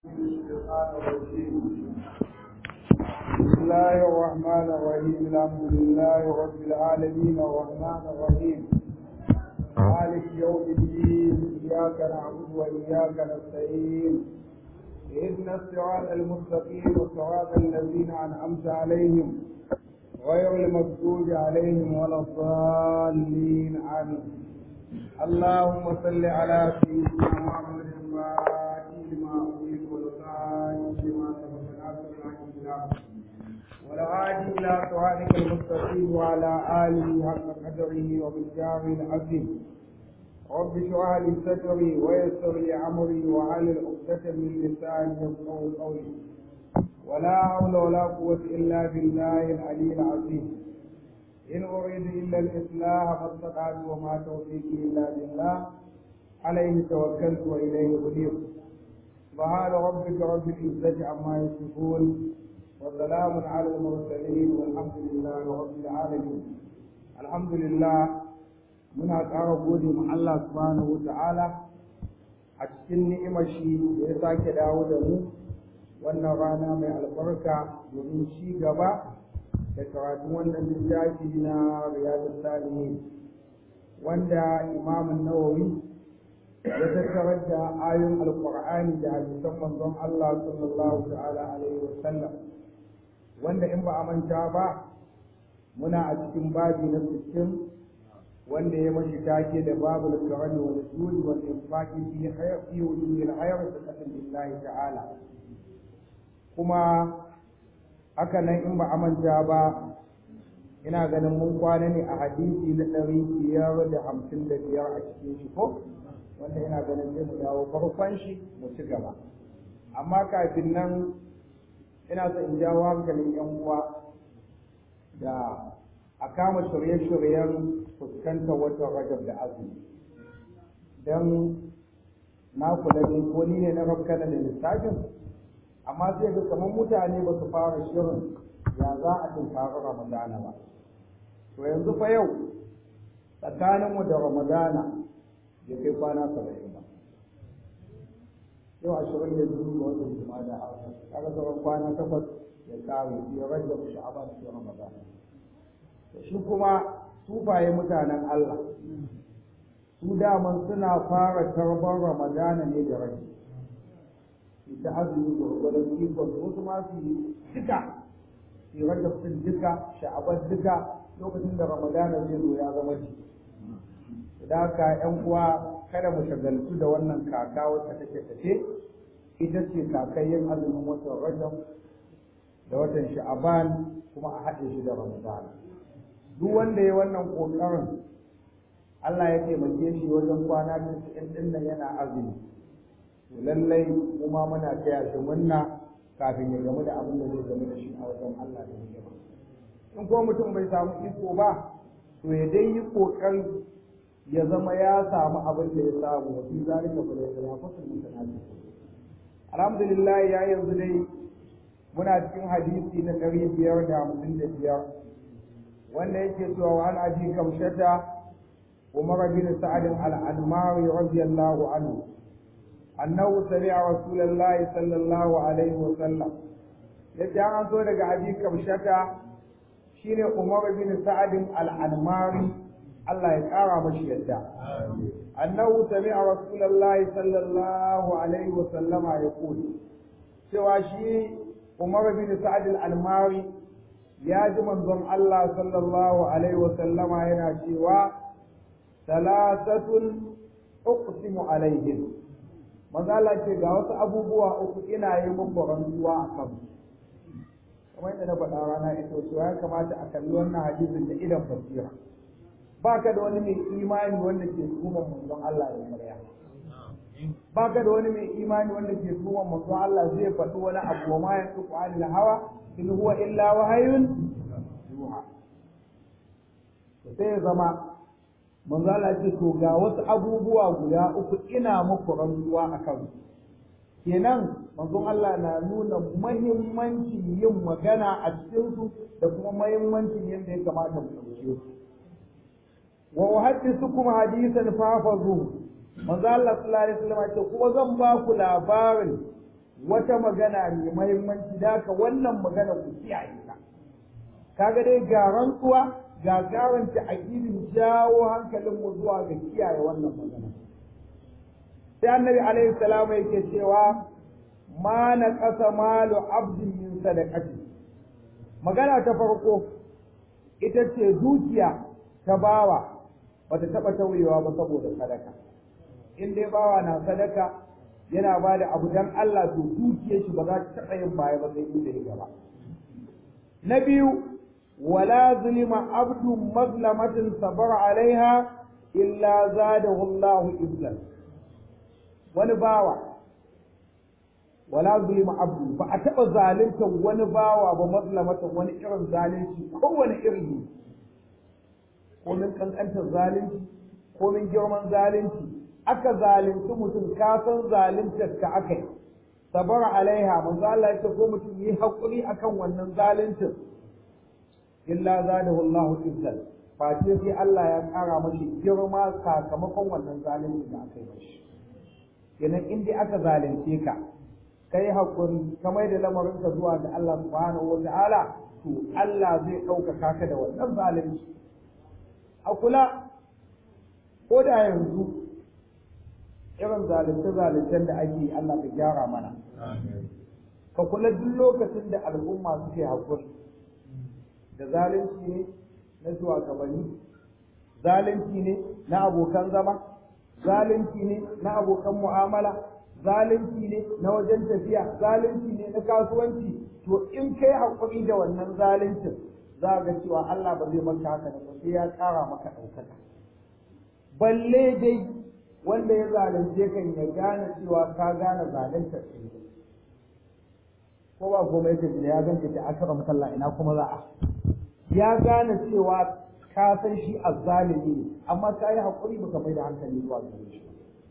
بسم الله الرحمن الرحيم الحمد لله رب العالمين الرحمن الرحيم مالك يوم الدين إياك نعبد وإياك نستعين اهدنا الصراط المستقيم صراط الذين أنعمت عليهم غير المغضوب عليهم ولا الضالين آمين اللهم صل على سيدنا محمد الفاتح لما أغلق والخاتم لما سبق ناصر الحق والهادي إلى صراطك المستقيم وعلى آله حق قدره ومقداره العظيم رب اشرح لي صدري ويسر لي أمري واحلل عقدة من لساني يفقهوا قولي ولا حول ولا قوة إلا بالله العلي العظيم إن أريد إلا الإصلاح ما استطعت وما توفيقي إلا بالله عليه توكلت وإليه أنيب سبحان ربك رب العزة عما يصفون وسلام على المرسلين والحمد لله رب العالمين الحمد لله muna ƙara gode ma Allah subhanahu wa ta'ala a cikin ni'imar shi da ya sake dawo da mu wannan rana mai albarka domin ci gaba da karatun wannan littafi na riyadus salihin wanda Imam Nawawi ya tattarar da ayoyin alqur'ani da hadisan manzon Allah sallallahu ta'ala alaihi wa sallam wanda in ba a manta ba muna a cikin babi na 60 wanda ya mashi take da babu al-karami wal judi wal infaqi fi wujuhil hayr sadaqatan lillahi ta'ala kuma haka nan in ba a manta ba ina ganin mun kwana ne a hadisi na 555 a cikin shi ko wanda ina ganin zai mu dawo farkon shi mu ci gaba amma kafin nan ina so in jawo hankalin yan uwa da a kama shirye-shiryen fuskantar watan Rajab da azumi don na kula ne ko ni ne na rabkana da lissafin amma sai ga kamar mutane ba su fara shirin ya za a tunkari Ramadana ba to yanzu fa yau tsakaninmu da Ramadana ya kai kwana 70 ba yau 22 ga watan Jumada a kaga sauran kwana 8 ya kare ya Rajab Sha'ban sai Ramadana shi kuma sufaye mutanen Allah su daman suna fara tarbar Ramadana ne da rai ita azumi gwargwadon ikon wasu ma su yi duka su Rajab din duka Sha'ban duka lokacin da Ramadana zai zo ya zama ci da haka ƴan uwa kada mu shagaltu da wannan kaka wacce take tafe ita ce kakayyin azumin watan Rajab da watan Sha'ban kuma a haɗe shi da Ramadana duk wanda ya wannan kokarin Allah ya taimake shi wajen kwana 90 din nan yana azumi to lallai kuma muna taya shi munna kafin ya gamu da abin da zai gamu da shi a wajen Allah da yake in ko mutum bai samu iko ba to ya dai yi kokari ya zama ya samu abin da ya samu wa fi zalika fa la yanafasul mutanafi alhamdulillah ya yanzu dai muna cikin hadisi na 555 wanda yake cewa wa an abi kamshata Umar bin Sa'd al-Anmari radiyallahu anhu annahu sami'a Rasulullahi sallallahu alaihi wa sallam yace an so daga abi kamshata shine Umar bin Sa'd al-Anmari Allah ya kara mashi yadda annahu sami'a Rasulullahi sallallahu alaihi wa sallama yaqul cewa shi Umar bin Sa'd al-Anmari ya ji manzon Allah sallallahu alaihi wa sallama yana cewa salasatun uqsimu alaihim mazala ce ga wasu abubuwa uku ina yi muku rantsuwa a kan kamar yadda na faɗa rana ita so ya kamata a kalli wannan hadisin da idan basira baka da wani mai imani wanda ke tuhumar manzon Allah da ƙarya baka da wani mai imani wanda ke tuhumar manzon Allah zai faɗi wani abu wa ma yantiqu anil hawa in huwa illa wahayun yuha sai ya zama manzo Allah ce to ga wasu abubuwa guda uku ina muku rantsuwa akan kenan manzon Allah na nuna muhimmancin yin magana a cikin su da kuma muhimmancin yadda ya kamata mu dauke su wa uhaddithukum hadithan fafazu manzo Allah sallallahu alaihi wasallam ce kuma zan ba ku labarin wata magana mai muhimmanci da ka wannan magana ku kiyaye ta kaga dai ga rantsuwa ga garanta aqidin jawo hankalin mu zuwa ga kiyaye wannan magana sai annabi alaihi salam yake cewa ma na qasa malu abdin min sadaqati magana ta farko ita ce dukiya ta bawa bata taba tauyewa ba saboda sadaka in dai bawa na sadaka yana ba da abu dan Allah to dukiyar shi ba za ta taba yin baya ba sai inda ya gaba na biyu wala zulima abdu mazlamatin sabara alaiha illa zadahu Allahu izzan wani bawa wala zulima abdu ba a taba zalunta wani bawa ba mazlamatan wani irin zalunci kowane irin ne ko min kankantar zalunci ko min girman zalunci aka zalunci mutum ka san zaluntar ka akai sabara alaiha manzo Allah ya ce ko mutum yi hakuri akan wannan zaluncin illa zadahu Allahu izzan fa sai Allah ya kara mashi girma sakamakon wannan zalunci da aka yi mashi kenan in dai aka zalunce ka kai hakuri kamar da lamarin ka zuwa ga Allah subhanahu wa ta'ala to Allah zai ɗaukaka ka da wannan zalunci a kula ko da yanzu irin zalunce-zaluncen da ake Allah ka gyara mana ka kula duk lokacin da al'umma suke hakuri da zalunci ne na shugabanni zalunci ne na abokan zama zalunci ne na abokan mu'amala zalunci ne na wajen tafiya zalunci ne na kasuwanci to in kai hakuri da wannan zaluncin za ga cewa Allah ba zai maka haka da sai ya ƙara maka ɗaukaka balle dai wanda ya zalunce kan ya gane cewa ka gane zalunta ce ko ba komai ka ya ganka ta akara masalla ina kuma za a ya gane cewa ka san shi azzalimi ne amma ka yi haƙuri baka mai da hankali zuwa gare shi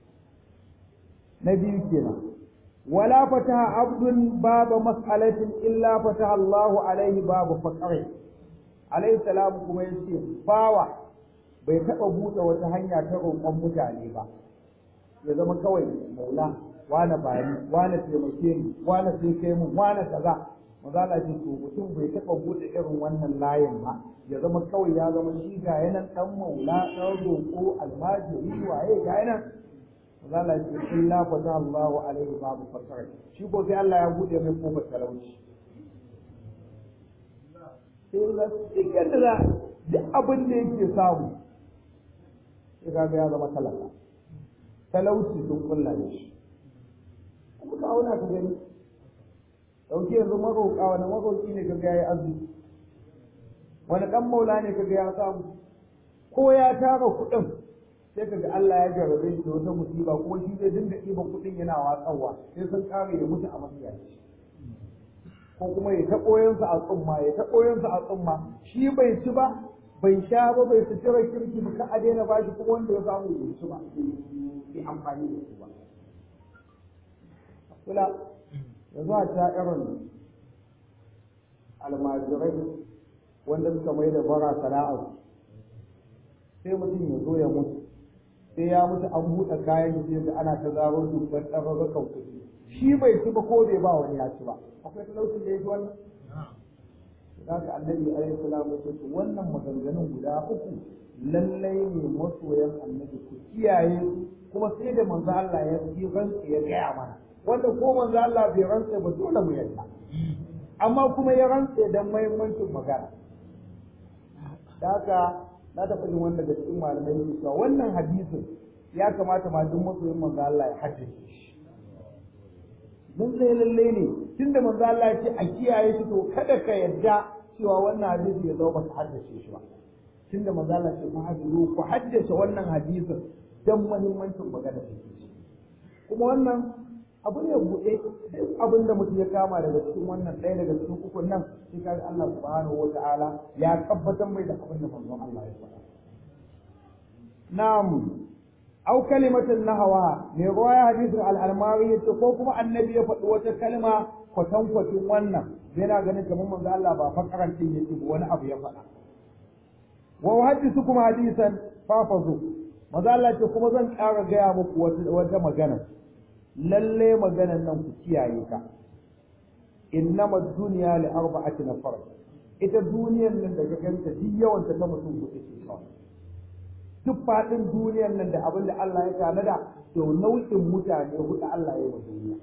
na biyu kenan wala fataha abdun baba mas'alatin illa fataha Allahu alaihi babu faqri alaihi salam kuma yace bawa bai taba buɗe wata hanya ta roƙon mutane ba ya zama kawai maula wani bani wani taimake ni wani sai kai mun wani kaza mazala ce to mutum bai taɓa buɗe irin wannan layin ba ya zama kawai ya zama shi ga yanan ɗan maula ɗan roƙo almajiri waye ga yanan mazala ce illa fata Allahu alaihi babu fasara shi ko sai Allah ya buɗe mai kofar talauci sai ga cikin da duk abin da yake samu sai ga ya zama talaka talauci sun kulla shi kuma ka auna ka gani dauke yanzu maroƙa wani maroƙi ne kaga yayi azumi wani dan maula ne kaga ya samu ko ya tara kuɗin sai kaga Allah ya jarabe shi da wata musiba kuma shi zai dinga ɗiban kuɗin yana watsawa sai sun kare ya mutu a mafiyaci ko kuma ya ta koyansa a tsumma ya ta koyansa a tsumma shi bai ci ba bai sha ba bai sutura kirki ba ka a daina bashi kuma wanda ya samu bai ci ba bai amfani da su ba kula yanzu a ta irin almajirai wanda suka mai da bara sana'ar sai mutum ya zo ya mutu sai ya mutu an buɗe kayan sai da ana ta zaro dubban ɗararrakan kuɗi shi bai ci ba ko bai ba wani ya ci ba akwai talaucin da ya ji wannan za ka annabi alaihi salam ya ce wannan maganganun guda uku lallai ne masoyan annabi ku kiyaye su kuma sai da manzo Allah ya yi rantsa ya gaya mana wanda ko manzo Allah bai rantsa ba dole mu yarda amma kuma ya rantsa dan muhimmancin magana da haka na taɓa jin wanda daga cikin malamai ne cewa wannan hadisin ya kamata ma duk masoyin manzo Allah ya haddace shi mun sai lalle ne tunda manzo Allah ya ce a kiyaye shi to kada ka yarda cewa wannan hadisi ya zama ba haddace shi ba tunda manzo Allah ya ce ku haddace wannan hadisin dan muhimmancin magana take kuma wannan abu ne buɗe duk abin da mutum ya kama daga cikin wannan ɗaya daga cikin ukun nan sai ka ga Allah subhanahu wa ta'ala ya tabbatar mai da abin da manzon Allah ya faɗa na'am aw kalimatin nahawa mai ruwaya hadisin al-almari yace ko kuma annabi ya faɗi wata kalma kwatankwacin wannan yana ganin kamar manzon Allah ba fakaran din yake ba wani abu ya faɗa wa hadithu kuma hadisan fafazu manzon Allah ce kuma zan ƙara gaya muku wata magana lalle maganan nan ku kiyaye ka innama dunya li arba'ati nafar ita duniyar nan da ka ganta duk yawan ta mutum hudu ce kawai duk fadin duniyar nan da abin da Allah ya tanada to nau'in mutane hudu Allah ya yi wa duniya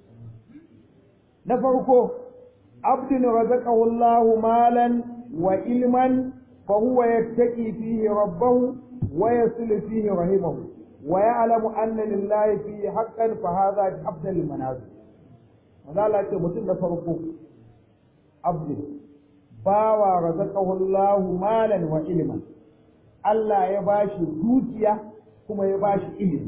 na farko abdun razaqahu Allahu malan wa ilman fa huwa yattaqi fihi rabbahu wa yasilu fihi rahimahu wa ya'lamu anna lillahi fihi haqqan fa hadha afdal manazil Allah ce mutum da farko abdun bawa razaqahu Allahu malan wa ilman Allah ya bashi dukiya kuma ya bashi ilimi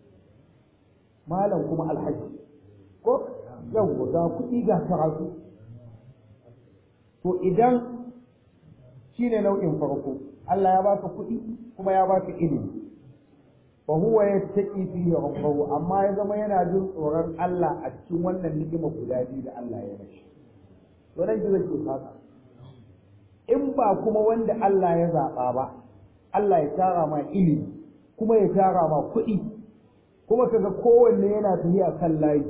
malam kuma alhaji ko yau ga kuɗi ga karatu to idan shine nau'in farko Allah ya baka kuɗi kuma ya baka ilimi fa huwa yattaqi fihi rabbahu amma ya zama yana jin tsoron Allah a cikin wannan ni'ima guda biyu da Allah ya bashi to nan ji zai fasa in ba kuma wanda Allah ya zaba ba Allah ya tara ma ilimi kuma ya tara ma kuɗi kuma kaga kowanne yana tafiya kan layi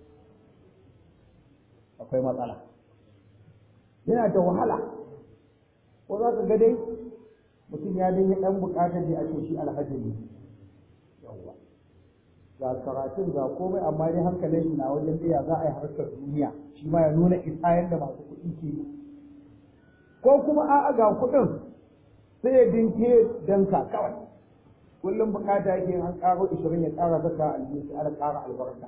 akwai matsala yana da wahala ko za ka ga dai mutum ya dai dan bukatar da ake shi alhaji ne yawa ga karatun ga komai amma dai hankalin shi na wajen da ya za a yi harkar duniya shi ma ya nuna isa yadda masu kuɗi ke ko kuma a'a ga kuɗin sai ya dinke danka kawai kullum bukata yake an karo 20 ya ƙara zaka aljihu sai an ƙara albarka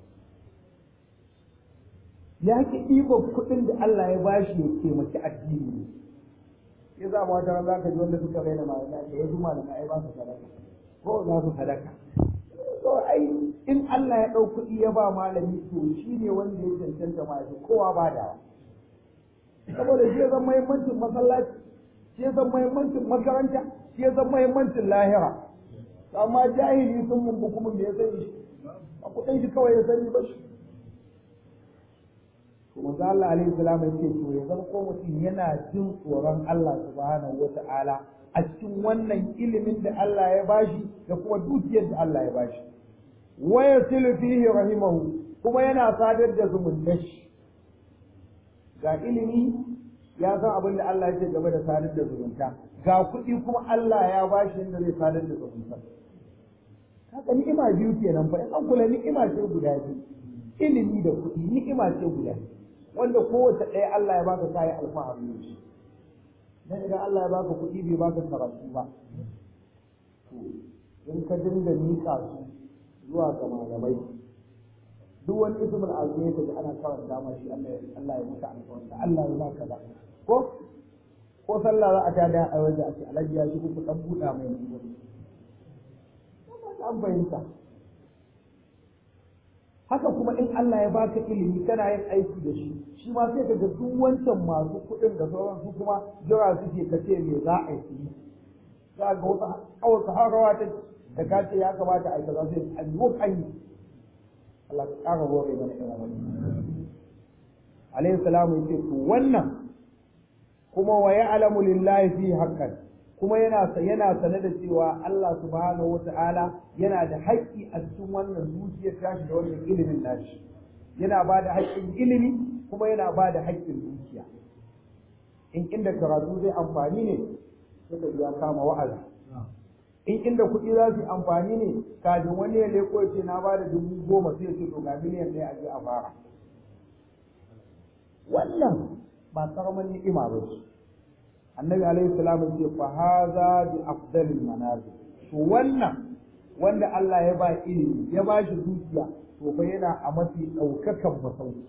ya ki ɗiba kuɗin da Allah ya bashi ya taimaki addini ne ya za mu wata za ka ji wanda suka raina malamai da wasu malamai ai ba su sadaka ko za su sadaka to ai in Allah ya ɗau kuɗi ya ba malami to shi ne wanda ya cancanta ma ya kowa ba da saboda shi ya zama muhimmancin masallaci shi ya zama muhimmancin makaranta shi ya zama muhimmancin lahira amma jahili sun mun hukumin da ya sani shi a kuɗin shi kawai ya sani ba shi to manzo Allah alaihi salam ya ce to ya zama ko mutum yana jin tsoron Allah subhanahu wata'ala a cikin wannan ilimin da Allah ya bashi da kuma dukiyar da Allah ya bashi wa yasilu fihi rahimahu kuma yana sadar da zumuntar shi ga ilimi ya san abin da Allah ya ce game da sadar da zumunta ga kuɗi kuma Allah ya bashi yadda zai sadar da zumunta haka ni'ima biyu kenan fa in an kula ni'ima ce guda biyu ilimi da kuɗi ni'ima ce guda biyu wanda kowace ɗaya Allah ya baka kayan alfahari ne shi dan idan Allah ya baka kuɗi bai baka karatu ba to in ka dinga miƙa su zuwa ga malamai duk wani ismul azmi ka ji ana karanta ma shi Allah ya maka alƙawari Allah ya maka kaza ko sallah za a tada a waje a ce alhaji ya shi ku dan buɗa mai mutum an fahimta haka kuma in Allah ya baka ilimi kana yin aiki da shi shi ma sai kaga duk wancan masu kuɗin da sauran su kuma jira suke kace me za a yi za ga wasu kawai su harawa ta da ka ce ya kamata a yi kaza sai an yi an yi Allah ya ƙara hore mana irin wannan alayhi salamu yace to wannan kuma wa ya'lamu lillahi fi haqqan kuma yana sane da cewa Allah subhanahu wata'ala yana da haƙƙi a cikin wannan zuciyar tashi da wannan ilimin nashi yana ba da haƙƙin ilimi kuma yana ba da haƙƙin dukiya in inda karatu zai amfani ne sai ya kama wa'azi in inda kuɗi za su amfani ne kafin wani ya leko ya ce na ba da 10,000 sai ya ce to ga miliyan ɗaya a je a fara wannan ba karamin ni'ima ba ce annabi alaihi salam ya ce fa hadha bi afdalil manazil to wannan wanda Allah ya ba ilimi ya ba shi dukiya to fa yana a mafi daukakan masauki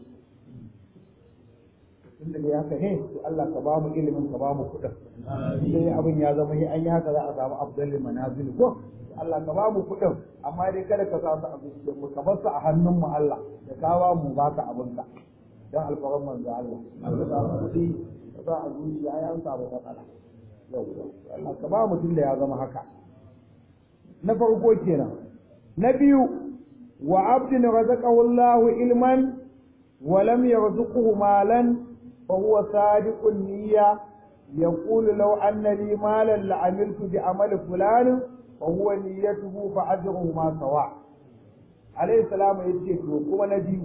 tunda da haka ne to Allah ka ba mu ilimin ka ba mu kudin sai abin ya zama an yi haka za a samu afdalil manazil ko Allah ka ba mu kudin amma dai kada ka sa su a zuciyar mu ka bar su a hannun mu Allah da ka ba mu baka abin ka dan alfaran manzo Allah za a zuciya ya samu matsala yau Allah ka ba mutum da ya zama haka na farko kenan na biyu wa abdin razaqahu Allah ilman wa lam yarzuqhu malan fa huwa sadiqun niyya yaqulu law anna li malan la amiltu bi amali fulan fa huwa niyyatuhu fa ajruhu ma sawa alaihi salamu yace to kuma na biyu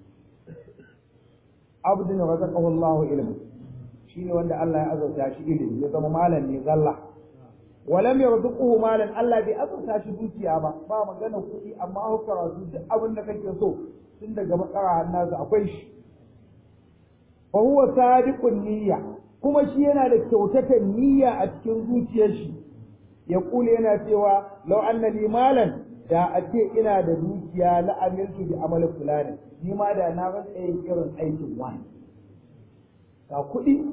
abdun razaqahu Allah ilmu shine wanda Allah ya azurta shi ilimi ya zama malam ne zalla walam yarzuquhu malan Allah bai azurta shi dukiya ba ba magana kuɗi amma hu karatu duk abin da kake so tun daga makara hannasu akwai shi fa huwa sadiqun niyya kuma shi yana da kyautatan niyya a cikin zuciyar shi ya kula yana cewa law anna li malan da a ce ina da dukiya la amiltu bi amali fulani ni ma da na rantsa yin irin aikin wani ga kuɗi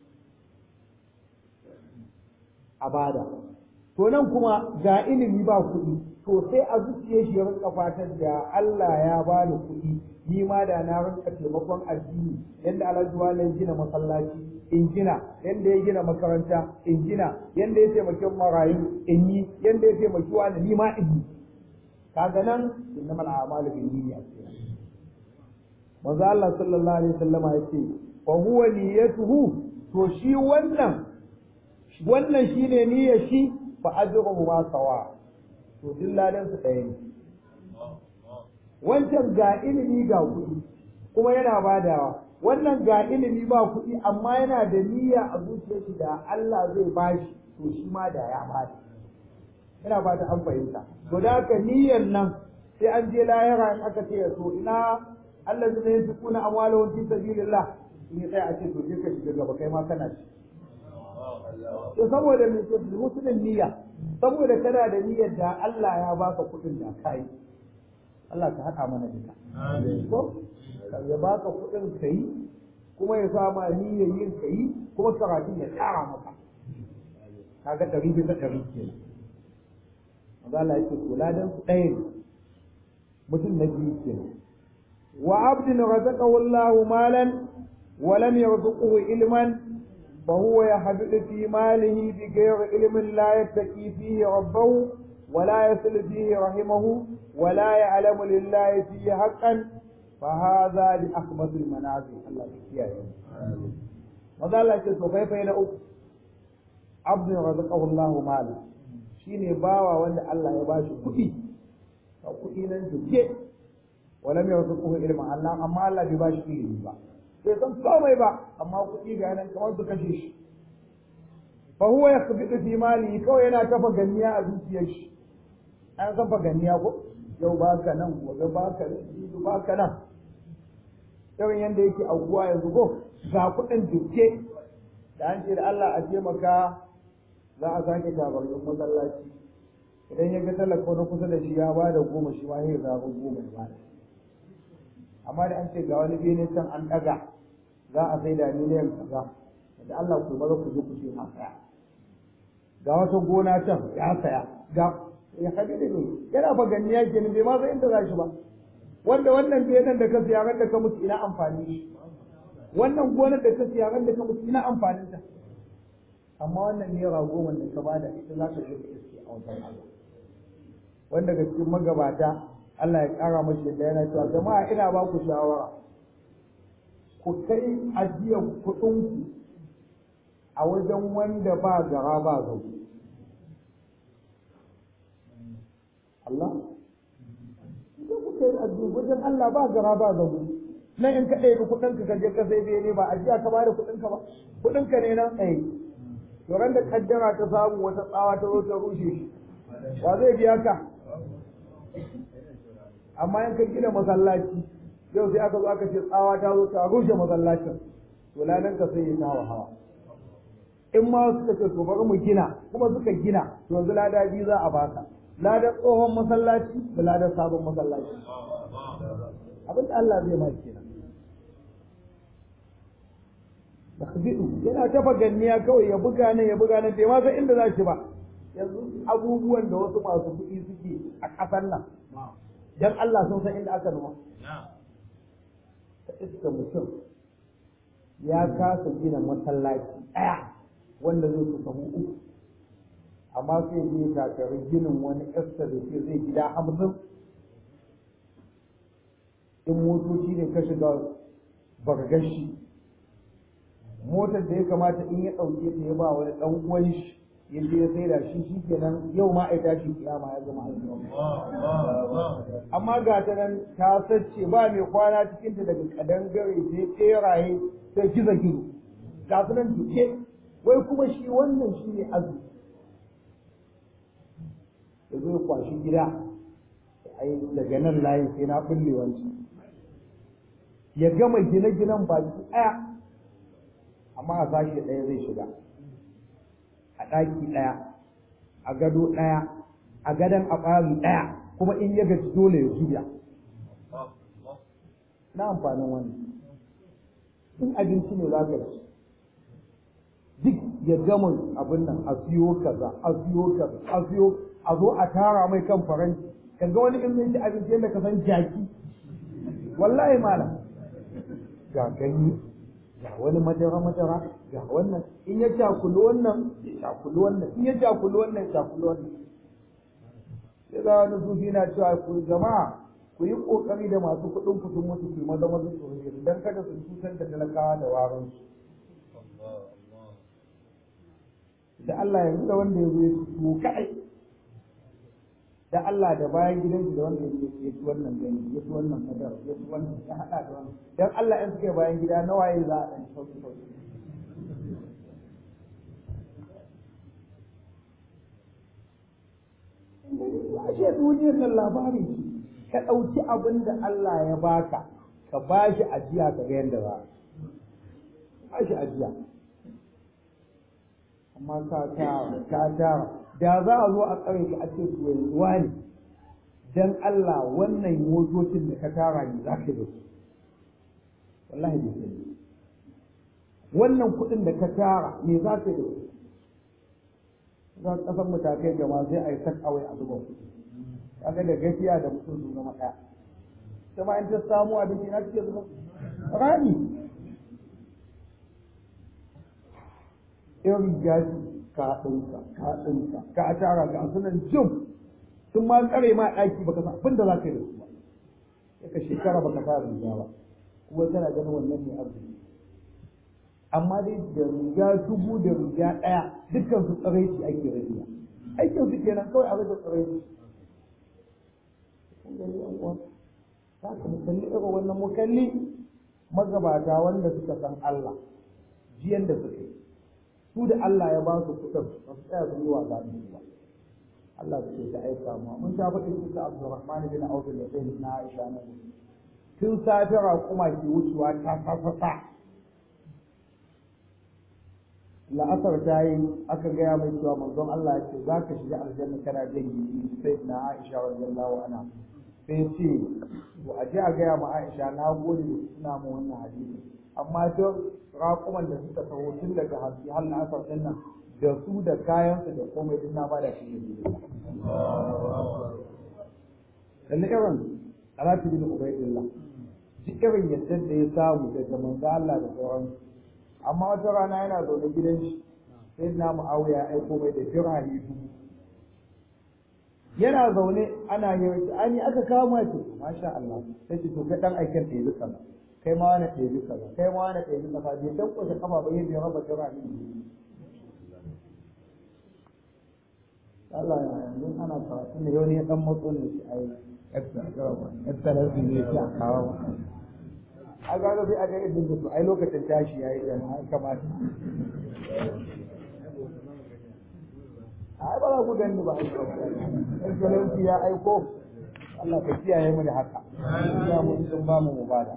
a bada to nan kuma ga ilimi ba kuɗi to sai a zuciyar shi ya rinka fatan da Allah ya bani kuɗi ni ma da na rinka taimakon addini yanda Alhaji Wale ya gina masallaci in gina yanda ya gina makaranta in gina yanda ya taimaki marayu in yi yanda ya taimaki wani ni ma in yi kaga nan innamal a'malu binniyat manzo Allah sallallahu alaihi wasallam ya ce fa huwa niyyatuhu to shi wannan shine niyyar shi fa ajruhu ma sawa to dillalan su ɗaya ne wancan ga ilimi ga kuɗi kuma yana badawa wannan ga ilimi ba kuɗi amma yana da niyya a zuciyar shi da Allah zai bashi to shi ma da ya bada ina ba ta an fahimta to da haka niyyar nan sai an je lahira in aka ce to ina Allah zai yi tukuna amwalahum fi sabilillah in sai a ce to je ka shiga gaba kai ma kana ci to saboda mutumin niyya saboda kana da niyyar da Allah ya baka kuɗin da kai Allah ka haɗa mana duka ko ya baka kuɗin kai kuma ya sa ma niyyar yin kai kuma karatun ya tsara maka kaga ɗari bisa ɗari kenan Allah yake kula dan su ɗaya ne mutum na biyu kenan wa abdin razaqahu Allah malan wa lam yarzuqhu ilman fa huwa yahdudu fi malihi bi ghayri ilmin la yattaqi fihi rabbahu wa la yasil fihi rahimahu wa la ya'lamu lillahi fihi haqqan fa hadha li akhbathil manazil Allah ya kiyaye Allah yake to kai fa na uku abdin razaqahu Allah malan shine bawa wanda Allah ya bashi kuɗi ka kuɗi nan duke wala mai wasu kuma ilmin Allah amma Allah bai bashi ilimi ba sai san komai ba amma kuɗi ga nan kamar su kashe shi fa huwa yakhbitu fi mali kawai yana kafa ganniya a zuciyar shi an san fa ganniya ko yau baka nan gobe baka nan jibi baka nan irin yanda yake aukuwa yanzu ko ga kuɗin duke da an ce da Allah a taimaka za a sake tabarin masallaci idan ya ga talaka na kusa da shi ya ba da 10 shi ma ya zaɓi 10 ya bada amma da an ce ga wani bene can an ɗaga za a sai da miliyan kaza da Allah ku maza ku je ku ce na saya ga wata gona can ya saya ga ya haɗe da ne yana fa ganni ya ke bai ma sai inda za shi ba wanda wannan benen da ka siya ran da ka mutu ina amfani shi wannan gonar da ka siya ran da ka mutu ina amfanin ta amma wannan naira 10 da ka bada ita za ta je ka iske a wajen Allah wanda ga cikin magabata Allah ya kara mashi yadda yana cewa jama'a ina ba ku shawara ku kai ajiyar kuɗin ku a wajen wanda ba gara ba zau Allah idan ku kai ajiyar wajen Allah ba gara ba zau nan in ka ɗaya kuɗin ka je ka sai bene ba ajiya ka bada kuɗin ka ba kuɗin ka ne nan tsaye to ran da kaddara ta samu wata tsawa ta zo ta rushe shi wa zai biya ka amma in ka gina masallaci yau sai aka zo aka ce tsawa ta zo ta rushe masallacin to ladan ka sai ya kawo hawa in ma suka ce to bari mu gina kuma suka gina to yanzu lada biyu za a baka ladan tsohon masallaci da ladan sabon masallaci abin da Allah zai ma kenan yakhbidu yana tafa ganniya kawai ya buga nan bai ma san inda za shi ba yanzu abubuwan da wasu masu kuɗi suke a ƙasar nan dan Allah sun san inda aka numa ta iska mutum ya kasa gina masallaci ɗaya wanda zai su samu uku amma sai zai kakari ginin wani ƙasa da ke zai gida 50 in motoci ne ka shiga bargashi motar da ya kamata in ya ɗauke ta ya ba wani ɗan uwan shi yadda ya sai da shi kenan yau ma ai tashi kiyama ya zama aiki amma ga ta nan ta sace ba mai kwana cikin ta daga kadangare sai tseraye sai gizo gizo ga su nan duke wai kuma shi wannan shi ne azumi ya zo ya kwashi gida ai daga nan layin sai na bulle wancan ya gama gine-ginen baki ɗaya amma a sashi ɗaya zai shiga a ɗaki ɗaya a gado ɗaya a gadon a ɓari ɗaya kuma in ya gaji dole ya juya na amfanin wannan in abinci ne za ka ci duk ya gama abin nan a siyo kaza a siyo kaza a siyo a zo a tara mai kan faranti kaga wani in zai ci abinci yadda ka san jaki wallahi malam ga ganye ga wani madara ga wannan in ya jakulu wannan ya jakulu wannan in ya jakulu wannan ya jakulu wannan sai ga wani sufi na cewa ku jama'a ku yi kokari da masu kuɗin kudin mutu ku maza maza su dan kada su cutar da talakawa da warin su da Allah ya da wanda ya zo ya ci kai da Allah da bayan gidan da wanda ya ci wannan gani ya ci wannan madara ya ci wannan ya hada da wannan dan Allah in suke bayan gida nawa yayi za a dan sauki ashe duniyar nan labari ka ɗauki abin da Allah ya baka ka bashi ajiya ka ga yadda za a shi ajiya amma ka tara da za a zo a tsare ka a ce su yanzu wani dan Allah wannan motocin da ka tara ne za ka da su wallahi bai sani wannan kuɗin da ka tara me za ka da su za ka kasan matakai jama'a sai a yi sakawai a zuba kuɗi kaga da gafiya da mutum su zama ɗaya kuma in ta samu abinci na cike zuba rani irin gashi ka ɗinka ka tara ga sunan jim sun ma tsare ma ɗaki baka san abin da za ka yi da su ba ka shekara baka sa riga ba kuma tana ganin wannan ne arziki amma dai da riga dubu da riga ɗaya dukkan su tsaraici ake rabiya aikin su kenan kawai a rage tsaraici za ka mukalli irin wannan mukalli magabata wanda suka san Allah jiyan da suka yi su da Allah ya ba su kuɗin ba su tsaya su yi wa zaɓi ba Allah su ta aika mu mun ta faɗi kisa Abdurrahman bin Auf da sai na Aisha na tun safe raƙuma ke wucewa ta fafasa la'asar ta yi aka gaya mai cewa manzon Allah ya ce za ka shiga aljanna kana jin gidi sai na Aisha radiyallahu anha sai ce to a je a gaya ma Aisha na gode da suna mu wannan hadisi amma don raƙuman da suka taho tun daga hasi har la'asar din nan da su da kayansu da komai duk na bada shi ne dan irin Talatu bin Ubaydillah duk irin yadda da ya samu daga manzo Allah da sauransu amma wata rana yana zaune gidan shi sai na Muawiya ya aiko mai da dirhami dubu yana zaune ana yi ani aka kama shi masha Allah sai ce to kai dan aikin ɗebi kaza kai ma wani ɗebi kaza kai ma wani ɗebi kaza bai dan kwashe kafa ba yadda ya raba dirhami Allah ya yanzu ana karatu ne yau ne dan matso ne shi ai excellency ne shi a kawo a gano sai aka yi dinga ai lokacin tashi yayi dan an kamata ai ba za ku gani ba excellency ya aiko Allah ka kiyaye mu da haka ya mu sun ba mu mubada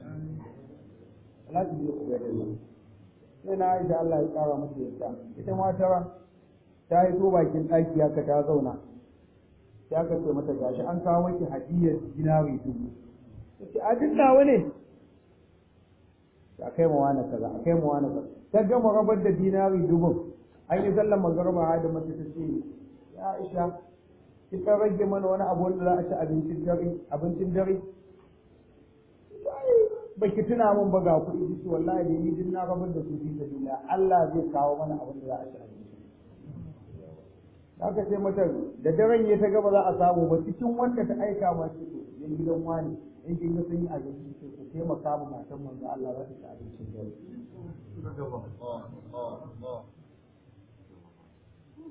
Allah ji ku gani sai na Aisha Allah ya kara mata yadda ita ma ta yi to bakin ɗaki haka ta zauna sai aka ce mata gashi an kawo miki hadiyar dinari dubu sai a duk nawa ne a kai mu wani kaza a kai mu wani kaza ta gama rabar da dinari dubu an yi sallar magariba ha da mace ta ce ya Aisha ki ta rage mana wani abu wanda za a ci abincin dare baki tuna min ba ga kuɗi ki wallahi da ni din na rabar da su fi sabila Allah zai kawo mana abin da za a ci abinci haka sai mata da daren ya ta gaba za a samu ba cikin wanda ta aika ma ce to yan gidan wani in kin ga sun yi abinci sai ku taimaka ma matan manzo Allah za ta ci abincin dare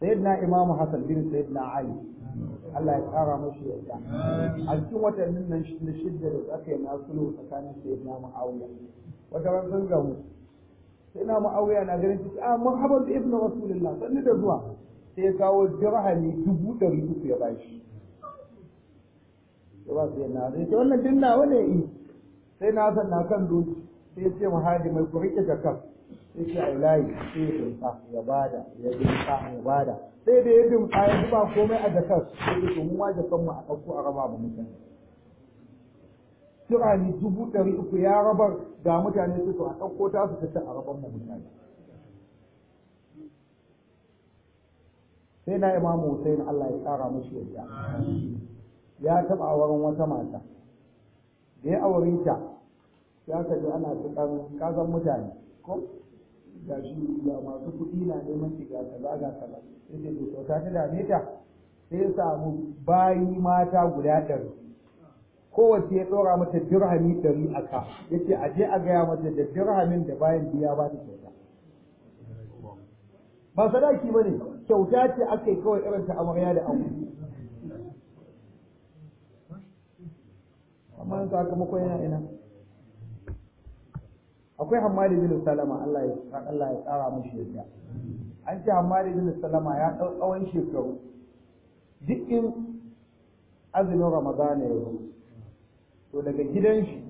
sayyidina Imam Hassan bin sayyidina Ali Allah ya kara mashi yarda a cikin watannin nan shidda da aka yi na sulhu tsakanin sayyidina Muawiya wata ran sun gamu sayyidina Muawiya na ganin shi marhaban bi ibnu rasulillah sanni da zuwa sai ya kawo dirhami 300 ya bashi ya ba sai na sai wannan dinna wane yi sai na san na kan doki sai ya ce mahadi mai ku rike jakar sai ce ai layi sai ya dinka ya bada ya dinka ya bada sai da ya dinka ya zuba komai a jakar sai ya ce mu ma jakan mu a dauko a raba mu mutane dirhami 300 ya rabar da mutane su a dauko ta su ta a raban mu mutane sai na Imamu Hussein Allah ya tsara mashi yadda ya taɓa auren wata mata da ya aure ta ya ka ji ana tukan kazan mutane ko ga shi ga masu kuɗi na neman shiga kaza ga kaza sai ce to kyauta ta dame ta sai ya samu bayi mata guda 100 kowace ya ɗora mata dirhami 100 a ka yace a je a gaya mata da dirhamin da bayan biya ba ta kyauta ba sadaki ba ne kyauta ce aka yi kawai irin ta amarya da aure amma sakamakon yana ina akwai Hammadi bin Salama Allah ya tsara mashi yadda an ce Hammadi bin Salama ya ɗau tsawon shekaru duk in azumin Ramadana ya zo to daga gidan shi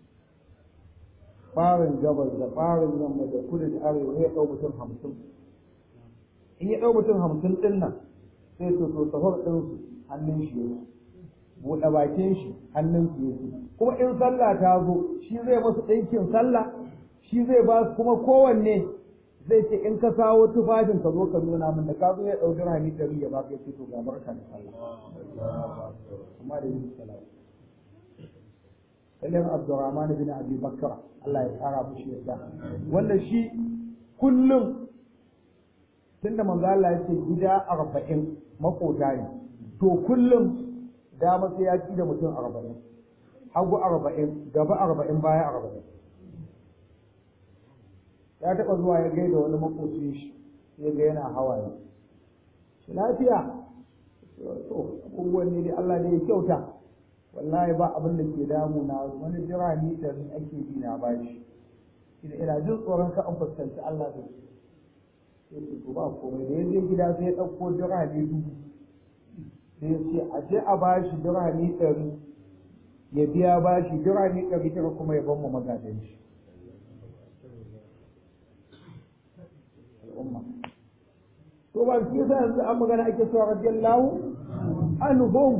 farin gabas da farin yamma da kudu da arewa ya ɗau mutum 50 in ya ɗau mutum 50 ɗin nan sai to sahur ɗinsu hannun shi yake buɗe bakin shi hannun su yake kuma in sallah ta zo shi zai masu ɗinkin sallah shi zai ba su kuma kowanne zai ce in ka sawo tufafin ka zo ka nuna min da ka zo ya ɗau dirhami 100 ya baka ya ce to ga barka da sallah kuma da yin sallah kallon Abdurrahman bin Abi Bakr Allah ya tsara mushi yadda wanda shi kullum tunda manzo Allah ya ce gida 40 makota ne to kullum dama sai ya ci da mutum 40 hagu 40 gaba 40 baya 40 ya taɓa zuwa ya gaida wani makocin shi ya ga yana hawaye shi lafiya to abubuwan ne dai Allah ne ya kyauta wallahi ba abin da ke damu na wani jirani da ake bi na bashi ina jin tsoron ka an fuskanci Allah da shi sai to ba komai da ya je gida sai ya ɗauko dirhami 1000 sai ya ce a je a bashi dirhami 100 ya biya bashi dirhami 100 kuma ya ban mu magadan shi al'umma to ba shi yasa yanzu an magana ake cewa radiyallahu anhum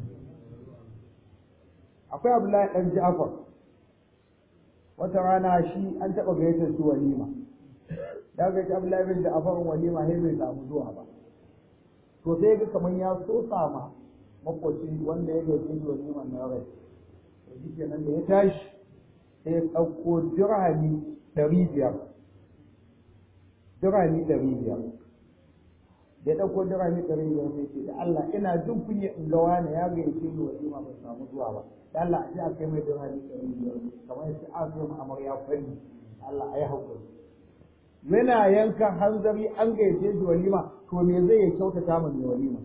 akwai Abdullahi dan Ja'far wata rana shi an taɓa gayyatar su walima ya ga Abdullahi bin Ja'far walima sai bai samu zuwa ba to sai ga kaman ya so sama makoci wanda ya gaje shi walima na rai to shi kenan da ya tashi sai ya ɗauko dirhami 500 dirhami 500 da ya ɗauko dirhami 500 sai ce da Allah ina jin kunya in ga wani ya gaje ni walima ba samu zuwa ba da Allah a ji a kai mai dirhami 500 kamar yadda aka kai mu amarya fanni Allah ayi hakuri yana yanka hanzari an gayyace shi walima to me zai ya kyautata mu ne walima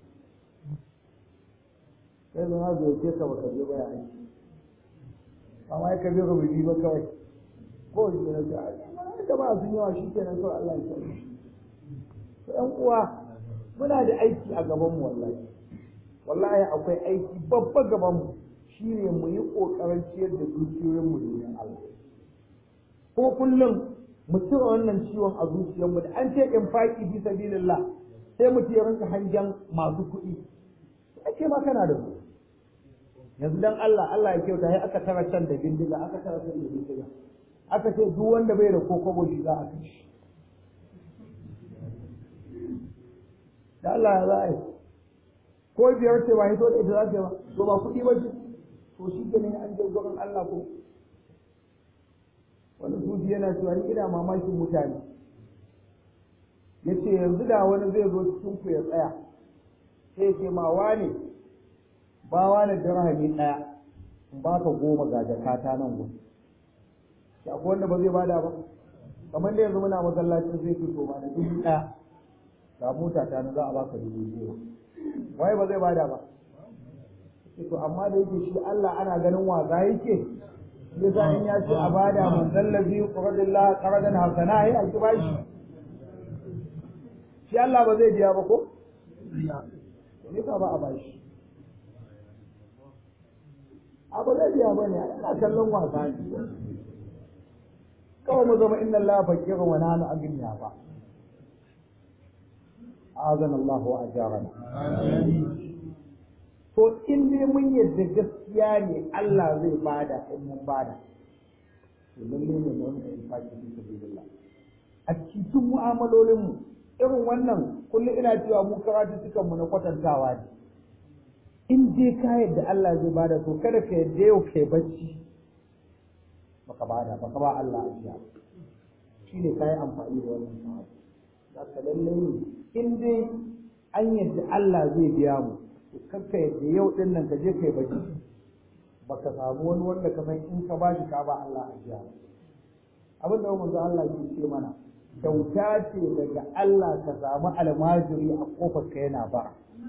sai zama zai ce ka baka je ba ya aiki amma ya kabe rubuci ba kawai ko shi ne da ba sun yawa shi kenan kawai Allah ya sauke to ɗan uwa muna da aiki a gaban mu wallahi akwai aiki babba gaban mu shine mu yi kokarin ciyar da dukiyoyin mu domin Allah ko kullum mu cire wannan ciwon a zuciyarmu da an ce in faƙi fi sabilillah sai mu ya rinka hangen masu kuɗi ake ma kana da su yanzu dan Allah ya kyauta sai aka tara can da bindiga aka tara can da bindiga aka ce duk wanda bai da kokobo shi za a kashi da Allah ya za a yi ko biyar ce ba hito da ita za ta ba to ba kuɗi ba ce to shi ne an je gurin Allah ko wani suji yana cewa ni ina mamakin mutane yace yanzu da wani zai zo cikin ku ya tsaya sai ce ma wane ba wane dirhami 1 in ba ka 10 ga jakata nan gudu shi akwai wanda ba zai bada ba kamar da yanzu muna masallacin zai fito ba da 1000 ga mota ta na za a baka 10,000 wai ba zai bada ba to amma da yake shi Allah ana ganin wasa yake yasa in ya ce a bada man zallabi qradillah qaradan hasana ai a ki bashi shi Allah ba zai biya ba ko ne ka ba a bashi abu zai biya ba ne ana kallon wasa ne kawai mu zama inna Allah fakirun wa nahnu agniya ba azana Allah wa ajarana to in dai mun yadda gaskiya ne Allah zai bada in mun bada to lalle ne mu wannan infaki fi sabilillah a cikin mu'amalolin mu irin wannan kullum ina cewa mu karatu sukan mu na kwatantawa ne in dai ka yadda Allah zai bada to kada ka yadda yau kai bacci baka ba Allah ajiya shine kai amfani da wannan sahabi zaka lalle ne in dai an yadda Allah zai biya mu kanka yadda yau din nan ka je kai baki baka samu wani wanda ka san in ka bashi ka ba Allah ajiya abin da manzo Allah ya ce mana kyauta ce daga Allah ka samu almajiri a kofar ka yana bara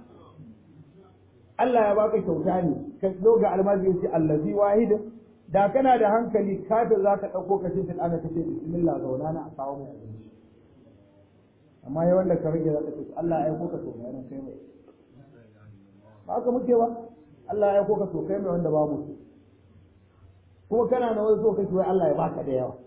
Allah ya baka kyauta ne ka zo ga almajiri ce allazi wahid da kana da hankali ka da zaka dauko ka ce ana kace bismillah zauna na a kawo mai abinci amma yayin wanda ka rage zaka ce Allah ya aiko ka to mai kai mai ba haka muke ba Allah ya koka so kai mai wanda ba mu kuma kana na wani so kake wai Allah ya baka da yawa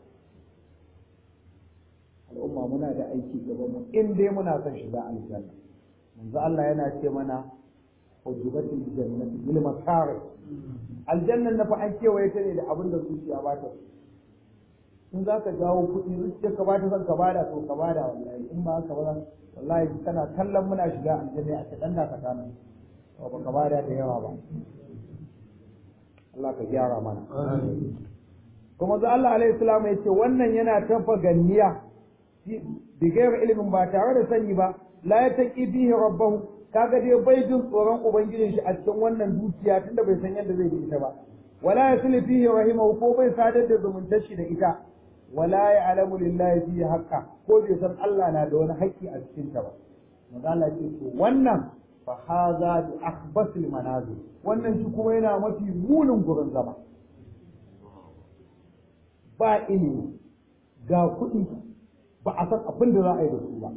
al'umma muna da aiki gaban mu in dai muna son shiga aljanna manzo Allah yana ce mana hujubatul jannati bil makari aljanna na fa an kewaye ta ne da abin da zuciya ba ta in za ka jawo kuɗi zuciya ka ba ta son ka bada to ka bada wallahi in ba haka ba wallahi kana kallon muna shiga aljanna a kaɗan da ka tana ba ka bada da yawa ba Allah ka gyara mana kuma za Allah alaihi salam ya ce wannan yana tafa ganniya bigayar ilimin ba tare da sani ba la ya taqi bihi rabbahu kaga dai bai jin tsoron ubangijin shi a cikin wannan dukiya tunda bai san yadda zai yi ita ba wala yasli fihi rahimahu ko bai sadar da zumuntar shi da ita wala ya'lamu lillahi fihi haqqa ko bai san Allah na da wani haƙƙi a cikin ta ba manzo Allah ce to wannan fa hadha bi akhbasil manazil wannan shi kuma yana mafi munin gurin zama ba ilimi ga kuɗi ba a san abin da za a yi da su ba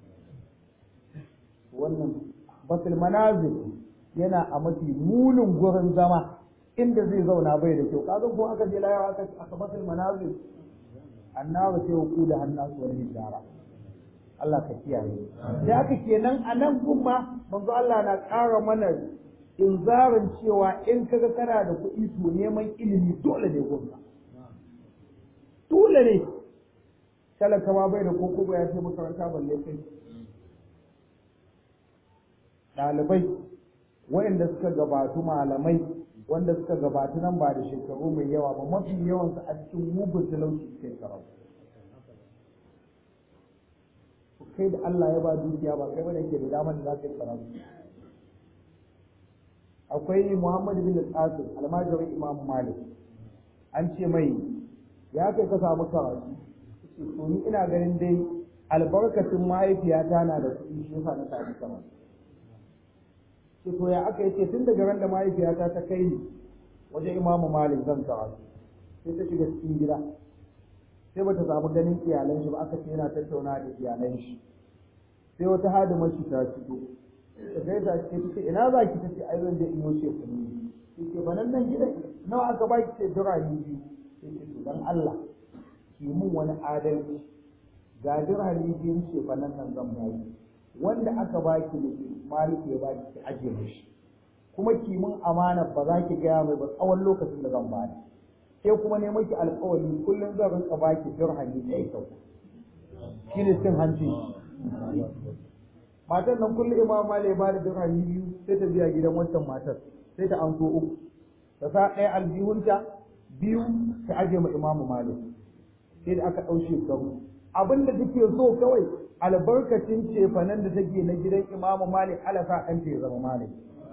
wannan basil manazil yana a mafi munin gurin zama inda zai zauna bai da kyau kaga ko aka je layawa aka basil manazil annabi sai ku da hannasu wani hijara Allah ka kiyaye sai aka kenan a nan kuma manzo Allah na ƙara mana inzarin cewa in kaga kana da kuɗi to neman ilimi dole ne gunka dole ne talaka ma bai da koko ba ya ce makaranta balle kai ɗalibai waɗanda suka gabatu malamai wanda suka gabatu nan ba da shekaru mai yawa ba mafi yawansu a cikin mugun talauci suke karatu kai da Allah ya ba dukiya ba kai bane ke da damar da za ka yi karatu akwai Muhammad bin al-Qasim almajirin Imam Malik an ce mai ya kai ka samu karatu to ni ina ganin dai albarkatun mahaifiyata na da kuɗi shi yasa na samu karatu sai to ya aka yace tun daga ran da mahaifiyata ta kai ni wajen Imam Malik zan karatu sai ta shiga cikin gida sai bata samu ganin iyalan shi ba aka ce yana tattauna da iyalan shi sai wata hadimar shi ta shigo ta gaisa ce ta ce ina za ki ta ce ai zan je in yoce ku ne sai ce ba nan gidan nawa aka ba ki ce dirhami biyu sai ce to dan Allah ki mun wani adalci ga dirhami biyu ce ba nan zan ba ki wanda aka ba ki ne maliki ya ba ki aje mishi kuma ki mun amana ba za ki gaya mai ba tsawon lokacin da zan ba ni sai kuma ne maki alƙawari kullum zan rinka baki dirhami ɗaya kyauta shine cin hanci matar nan kullum Imam Malik ba da dirhami biyu sai ta biya gidan wancan matar sai ta an so uku ta sa ɗaya aljihunta biyu ta aje ma Imam Malik sai da aka ɗau shekaru abinda take so kawai albarkacin cefanen da take na gidan Imam Malik ala sa ɗanta ya zama Malik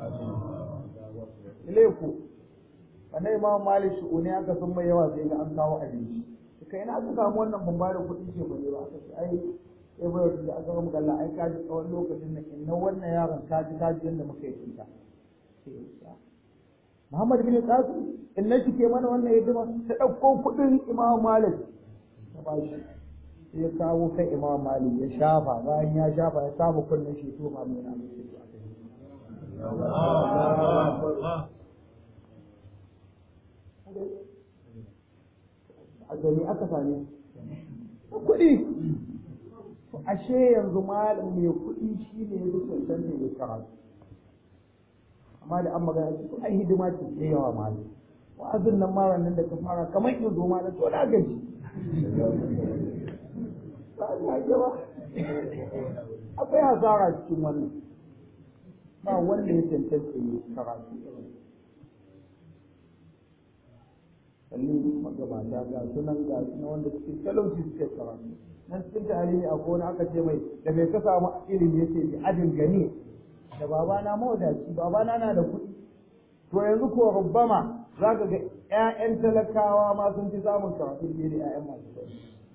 ilaiku wannan Imam Malik ne aka sun mai yawa sai ga an kawo abinci kai ina aka samu wannan ban ba da kuɗi ce bane ba aka ce ai sai bai da aka ga muka Allah ai ka ji tsawon lokacin nan inna wannan yaron ka ji yanda muka yi kinta Muhammad bin Qasim inna shi ke mana wannan hidima ta dauko kudin Imam Malik ta bashi sai ya kawo kai Imam Malik ya shafa bayan ya shafa ya samu kullun shi to ma mai na mutu a gani aka same kuɗi ashe yanzu malam mai kuɗi shi ne ya fi cancanta ya karatu amma da an magana ce ai hidima ce ke yawa malam wa'azin nan malam nan da ka fara kamar in zo malam to na gaji ba ba akwai hasara cikin wannan ba wanda ya cancanta ya karatu kalli magabata ga sunan wanda suke talauci suke karatu nan cikin tarihi a gona aka ce mai da bai ka samu ilimi yace bi adin gani da babana mawadaci babana na da kuɗi to yanzu ko rubbama zaka ga ƴaƴan talakawa ma sun fi samun karatu fiye da ƴaƴan masu kuɗi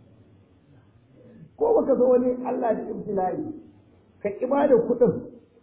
ko baka zo wani Allah da ibtila'i ka ibada kuɗin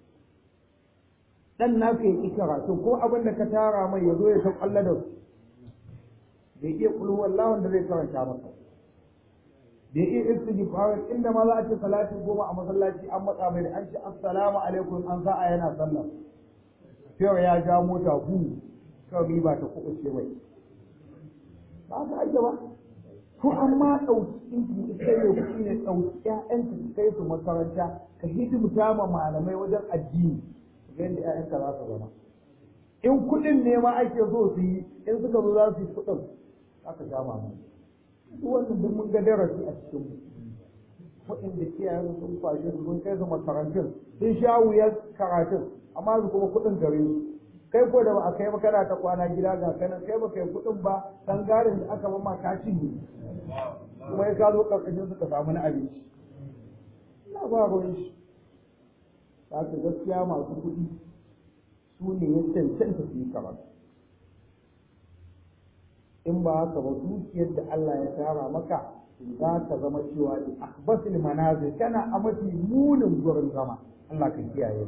dan naka ya ƙi karatu ko abin da ka tara mai ya zo ya ta ƙwallo da su bai iya kulhu wallahu wanda zai karanta maka bai iya istighfar inda ma za a ce salati 10 a masallaci an matsa mai da an ce assalamu alaikum an sa'a yana sallah sai ya ja mota ku kan riba ta kuɓuce mai ba ka ake ba ko amma ɗauki inki ita ne kuɗi ne ɗauki ƴaƴanka su kai su makaranta ka hidimta ma malamai wajen addini ga yadda ƴaƴanka za su zama in kuɗin ne ma ake so su yi in suka zo za su yi kuɗin aka sha mamaki duk wannan duk mun ga darasi a cikin mu waɗanda iyayen sun kwashe su sun kai su makarantun sun sha wuyar karatun amma su kuma kuɗin gare su kai ko da ba a kai ba kana ta kwana gida ga kana kai ba kai kuɗin ba dan garin da aka ba ka cinye kuma ya ka zo karkashin su ka samu na abinci ina ba ruwan shi za ka gaskiya masu kuɗi su ne ya cancanta su yi karatu in ba haka ba dukiyar da Allah ya tara maka za ka zama cewa da akbasil manazil kana a mafi munin gurin zama Allah ka kiyaye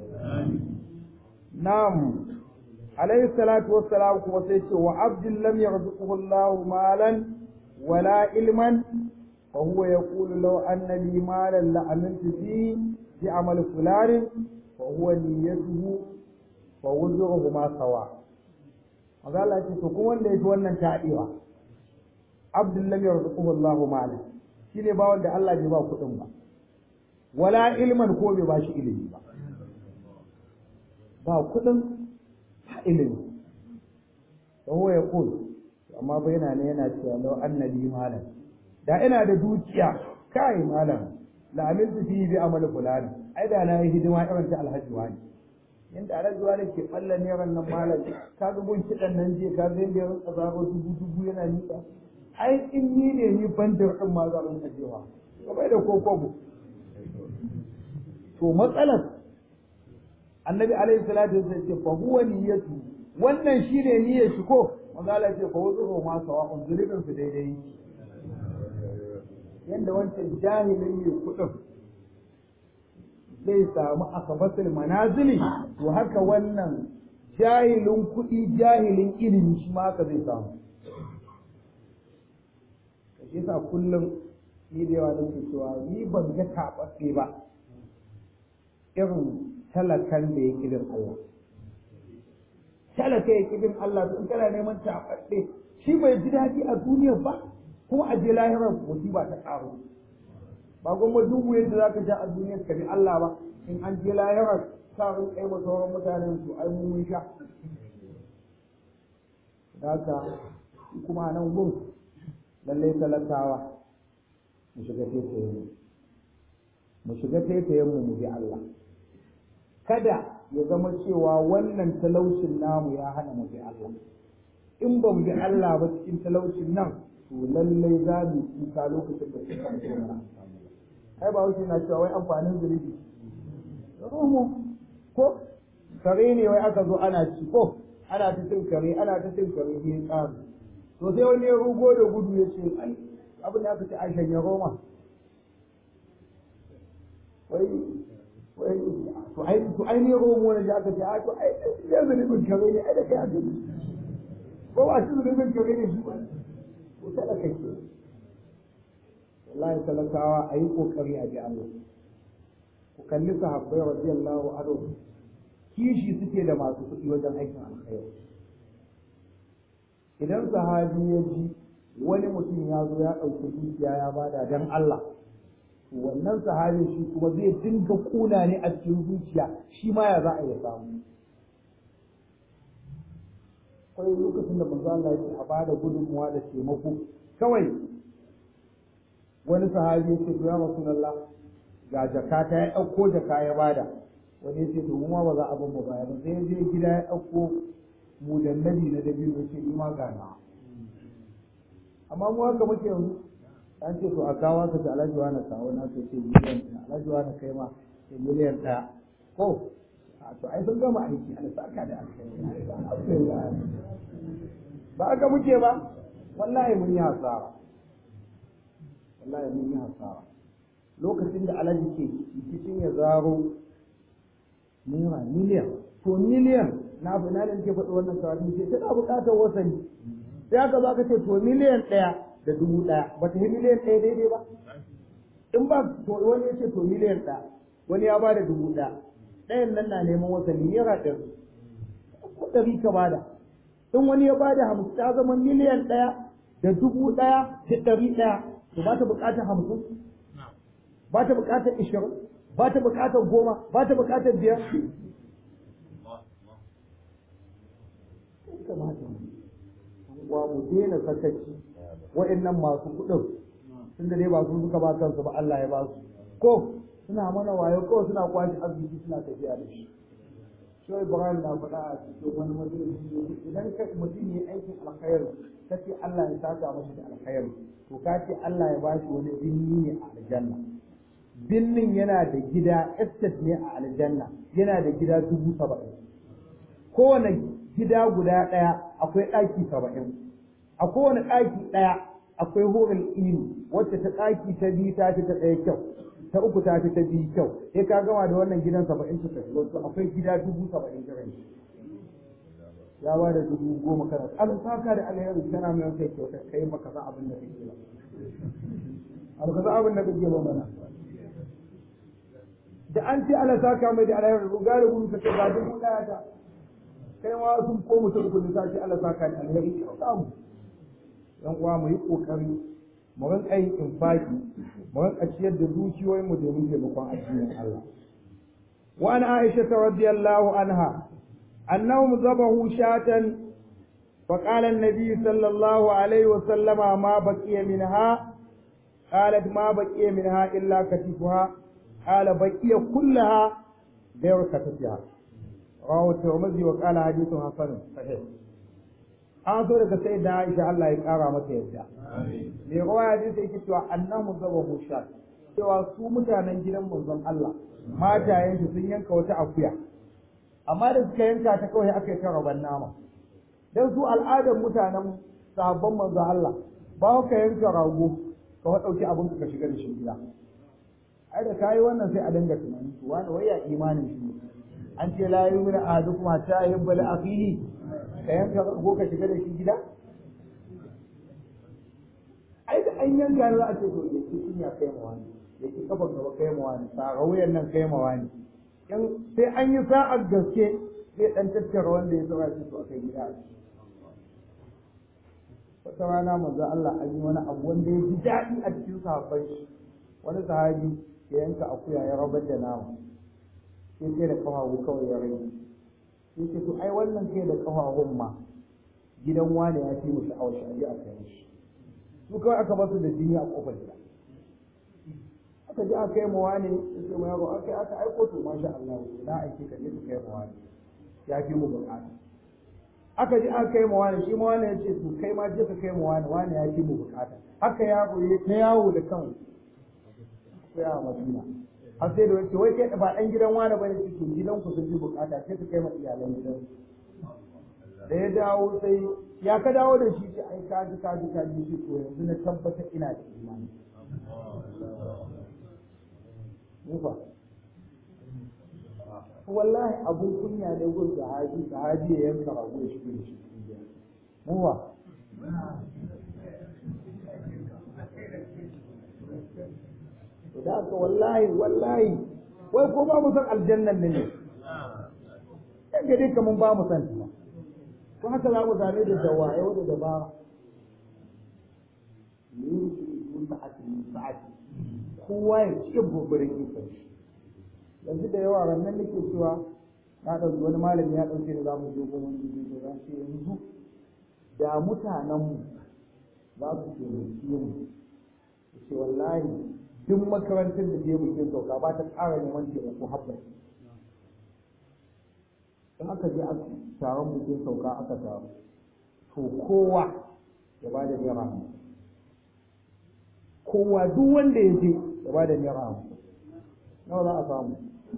na'am alayhi salatu wassalam kuma sai ce wa abdin lam yarzuquhu Allah malan wala ilman fa huwa yaqulu law anna li malan la amiltu fi amal fulan fa huwa niyyatuhu fa wujuhuhuma sawa Allah ce to kuma wanda yake wannan taɗewa abdul lam yarzuquhu Allahu mala shine ba wanda Allah bai ba kuɗin ba wala ilman ko bai ba shi ilimi ba kuɗin ba ilimi to huwa yaqul amma bai yana cewa law annabi malan da ina da dukiya kai malam la amiltu fi bi amal fulani ai da na yi hidima irin ta alhaji wani yanda alhaji wani ke ballan yaran nan malam ka ga gun kidan nan je ka ga yanda ya rinka zaro dubu yana nika ai in ni ne ni bandar din ma zaron ajewa ko bai da kokobo to matsalar annabi alaihi salatu wasallam ce fa huwa niyyatu wannan shine niyyar shi ko manzo Allah ce fa wuzu ma sawa'un zulubin su daidai yanda wancan jahilin ne kudin zai samu akabatul manazili to haka wannan jahilin kuɗi jahilin ilimi shi ma haka zai samu shi yasa kullum ni da yawa nake cewa ni ban ga taɓaɓɓe ba irin talakan da ya kibin Allah talaka ya kibin Allah in kana neman taɓaɓɓe shi bai ji daɗi a duniyar ba kuma a je lahirar musiba ta ƙaru ba kuma duk yadda za ka ja a duniyar ka bi Allah ba in an je lahirar sa rin kai ma sauran mutanen su ai mun sha haka kuma nan gun lalle talakawa mu shiga taitayen mu bi Allah kada ya zama cewa wannan talaucin namu ya hana mu bi Allah in ba mu bi Allah ba cikin talaucin nan to lalle za mu kuka lokacin da suka zo mana ai ba wuce na cewa wai amfanin zulubi rumu ko kare ne wai aka zo ana ci ko ana ta cin kare ne ƙaru to sai wani ya rugo da gudu ya ce ai abin da aka ce a shanye roma wai to ai ne romo ne da aka ce a to ai ya zunubin kare ne ai da kai aka yi ko ba shi zunubin kare ne shi ba ko talaka ke wallahi talakawa a yi kokari a bi Allah ku kalli sahabbai radiyallahu anhu kishi suke da masu kuɗi wajen aikin alkhairi idan sahabi ya ji wani mutum ya zo ya ɗauki dukiya ya bada dan Allah wannan sahabin shi kuma zai dinga kuna ne a cikin zuciya shi ma ya za a iya samu akwai lokacin da manzo Allah yake a bada gudunmuwa da taimako kawai wani sahabi ya ce ya Rasulullah ga jaka ta ya ɗauko jaka ya bada wani ya ce to mu ma ba za a bar mu baya ba sai ya je gida ya ɗauko mu da nabi na dabi'u ya ce ni ma gana amma mu haka muke yanzu an ce to a kawo ka ta alhaji wani kawo na ka ce miliyan ɗaya alhaji wani kai ma ce miliyan ɗaya ko a to ai sun gama aiki ana saka da alkhairi ba haka muke ba wallahi mun yi hasara wallahi mun yi hasara lokacin da alhaji ke rikicin ya zaro naira miliyan to miliyan na abu na da ke faɗi wannan kawai ce tana buƙatar wasani sai aka zo aka ce to miliyan ɗaya da dubu ɗaya ba ta yi miliyan ɗaya daidai ba in ba to wani ya ce to miliyan ɗaya wani ya bada dubu ɗaya ɗayan nan na neman wasani naira ɗari ko ɗari ka bada in wani ya bada 50 ta zama miliyan ɗaya da dubu ɗaya da ɗari ɗaya to ba ta buƙatar 50 ba ta buƙatar 20 ba ta buƙatar 10 ba ta buƙatar 5 kamata wa mu daina sakaci wa'annan masu kuɗin tunda dai ba su suka ba kansu ba Allah ya ba su ko suna mana wayo ko suna kwashi arziki suna tafiya da shi shi Ibrahim na faɗa a cikin wani majalisi idan ka mutum ne aikin alkhairi kace Allah ya saka mashi da alkhairi to ka ce Allah ya bashi wani binni ne a aljanna binnin yana da gida estate ne a aljanna yana da gida 70,000 kowane gida guda ɗaya akwai ɗaki 70 a kowane ɗaki ɗaya akwai horin ini wacce ta ɗaki ta biyu ta fi ta ɗaya kyau ta uku ta fi ta biyu kyau sai ka gama da wannan gidan 70 suka shigo to akwai gida 70,000 jiran shi ya ba da 10,000 kana an saka da alheri kana mai kai kyauta kai maka san abin da kake ba alka san abin da kake ba mana da an ce Allah saka mai da alheri ruga da gudu kace ba 1,000 ta kai ma sun ko mutum kullu sai Allah saka da alheri ka samu yan uwa mu yi kokari mu rinka yin infaki mu rinka ciyar da dukiyoyin mu domin taimakon addinin Allah wa an Aisha radiyallahu anha annahum zabahu shatan fa qala an-nabi sallallahu alaihi wa sallama ma baqiya minha qalat ma baqiya minha illa katifuha qala baqiya kullaha ghayr katifiha rawahu Tirmidhi wa qala hadithun hasan sahih an so daga sai da Aisha Allah ya kara mata yadda me rawaya din sai yake cewa annahu zabahu shat cewa su mutanen gidan manzon Allah matayen su sun yanka wata akuya amma da suka yanka ta kawai aka yi ta raban nama dan su al'adar mutanen sahabban manzon Allah ba ka yanka rago ka dauki abin ka shiga da shi gida ai da kai wannan sai a dinga tunani to wani waya imanin shi an ce la yu'minu ahadukum hatta yuhibba li akhihi ka yanka ko ka shiga da shi gida ai da an yanka za a ce to ne kin ya kai mu wani yake kafa gaba kai mu wani tsara wuyan nan kai mu wani sai an yi sa'ar gaske sai dan tattara wanda ya tsara shi to akai gida wata rana manzo Allah an yi wani abu wanda ya ji daɗi a cikin sahabbai wani sahabi ya yanka akuya ya rabar da nama sai da kafafu kawai ya rage sai ce to ai wannan kai da kafafun ma gidan wani ya fi mu sha'awar shi aje a kai shi su kawai aka basu da jini a kofar gida aka ji aka kai mu wani sai mu yaro aka aiko to masha Allah na aike ka je ka kai mu wani ya fi mu bukata aka ji aka kai mu wani shi ma wani ya ce to kai ma je ka kai mu wani wani ya fi mu bukata haka yaro ya ta yawo da kan sai a Madina har sai da wace wai kai ba dan gidan wani bane cikin gidan ku sun ji bukata sai ka kai ma iyalan gidan da ya dawo sai ya ka dawo da shi ce ai kaji shi to yanzu na tabbata ina da imani mufa wallahi abun kunya ne gun sahabi ya yanka rago ya shige da shi muwa da aka wallahi wai ko ba mu san aljannan ne yan gade kaman ba mu san ta ko haka za mu zane da dawaye da dabara ne mun sa'ati kowa ya cikin gobarin ikon shi yanzu da yawa rannan nake cewa na ɗauki wani malami ya ɗauke da za mu je goma da za ce yanzu da mutanenmu za su taimake mu ce wallahi duk makarantar da ke bikin sauka ba ta ƙara neman taimako habba in aka je a taron bikin sauka aka taru to kowa ya ba da naira hamsin kowa duk wanda ya je ya ba da naira hamsin nawa za a samu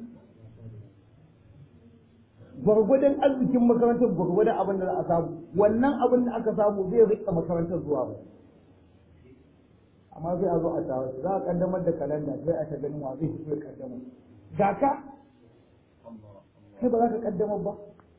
gwargwadon arzikin makarantar gwargwadon abin da za a samu wannan abin da aka samu zai rika makarantar zuwa ba amma sai a zo a tawo za a kaddamar da kalanda sai a ta ganin wa zai fito ya kaddamar ga ka kai ba za ka kaddamar ba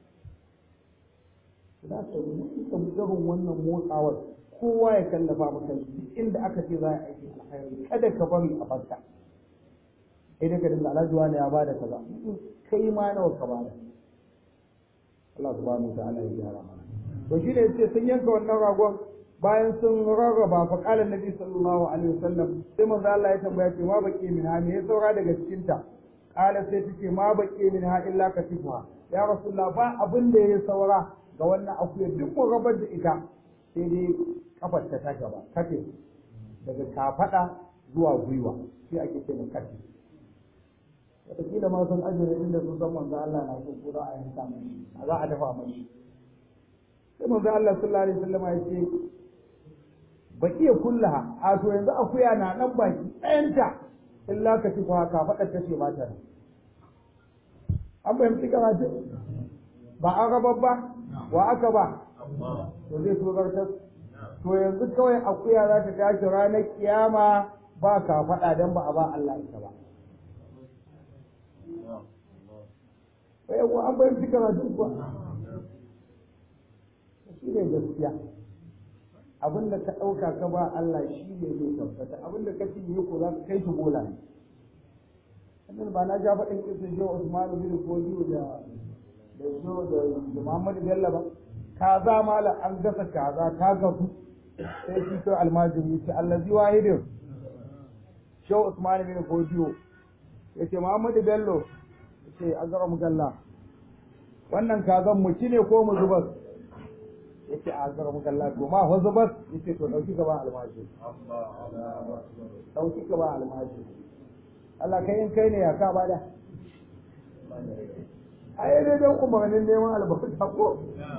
za ka yi irin wannan motsawar kowa ya kallafa maka duk inda aka ce za a aiki alkhairi kada ka bari a barka sai dai ka dinga alhaji wani ya bada kaza kai ma nawa ka bada Allah subhanahu wa ta'ala ya gyara mana to shi ne yace sun yanka wannan ragon bayan sun rarraba fa qala nabi sallallahu alaihi wasallam sai manzo Allah ya tambaya ce ma baki min ha me ya saura daga cikin ta qala sai tace ma baki min ha illa katifa ya rasulullah ba abin da ya saura ga wannan akuya duk mun rabar da ita sai dai kafar ta gaba kafe daga kafada zuwa gwiwa sai ake ce mu kafe wataƙila ma sun ajiye inda sun san manzo Allah na so ko za a yanka mashi a za a dafa mashi sai manzo Allah sallallahu alaihi wasallam ya ce baqiya kullaha a to yanzu akuya na nan baki ɗayanta illa ka ci fa ka faɗa ta ce mata an fahimci karatu ba an rabar ba wa aka ba to zai so zartar to yanzu kawai akuya za ta tashi ranar kiyama ba ka faɗa don ba a ba Allah ita ba an bayan fi karatu ba shi ne gaskiya abinda ka ɗauka ka ba Allah shi ne zai tabbata abinda ka cinye ko za ka kai shi bola ne sannan ba na ja faɗin kisan shi Usman bin Fodiyo da Muhammadu Bello ba kaza mala an gasa kaza ta gasu sai shi to almajiri ce allazi wahidin shi Usman bin Fodiyo yace Muhammadu Bello yace azara mugalla wannan kazan mu ci ne ko mu zubar yace azara mugalla to ma ho zubar yace to dauki gaba almajiri dauki gaba almajiri Allah kai in kai ne ya ka bada ai dai dan umarnin neman albarka ko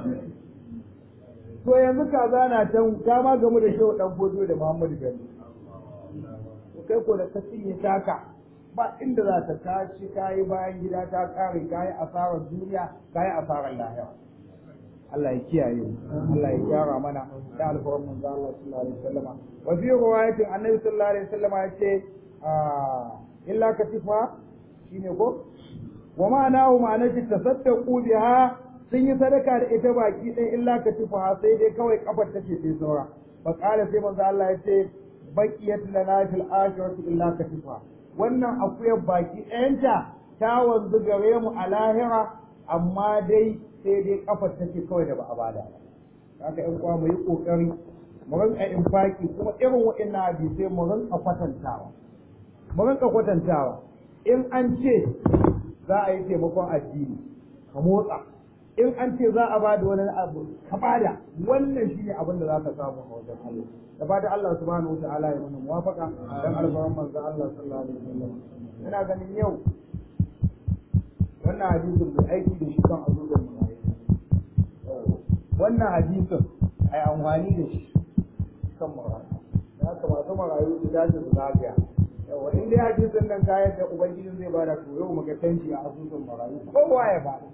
to yanzu kaza na can ka ma gamu da shehu dan Fodiyo da Muhammadu Bello to kai ko da ka cinye taka ba inda za ta tashi kayi bayan gida ta kare kayi asarar duniya kayi asarar lahira Allah ya kiyaye Allah ya gyara mana da alfarin manzo Allah sallallahu alaihi wasallam wa fi riwayatin annabi sallallahu alaihi wasallam ya ce illa katifa shine ko wa ma'anahu ma'anati tasaddaqu biha sun yi sadaka da ita baki ɗaya illa katifa sai dai kawai kafar take sai saura fa qala sai manzo Allah ya ce baqiyat lana fil akhirati illa katifa wannan akuyar baki ɗayanta ta wanzu gare mu a lahira amma dai sai dai kafar take kawai da ba a bada haka ƴan uwa mu yi kokari mu rinka infaki kuma irin waɗannan hadisai mu rinka kwatantawa in an ce za a yi taimakon addini ka motsa in an ce za a bada wani abu ka bada wannan shine abin da za ka samu a wajen Allah da fatan Allah subhanahu wa ta'ala ya mana muwafaka dan alfaran manzo Allah sallallahu alaihi wasallam ina ganin yau wannan hadisin da aiki da shi kan azuban marayu wannan hadisin ai amfani da shi kan marayu da haka masu marayu su dace su zagaya yawa in dai hadisin nan kayan da ubangiji zai bada to yau muka tanci a asusun marayu kowa ya bada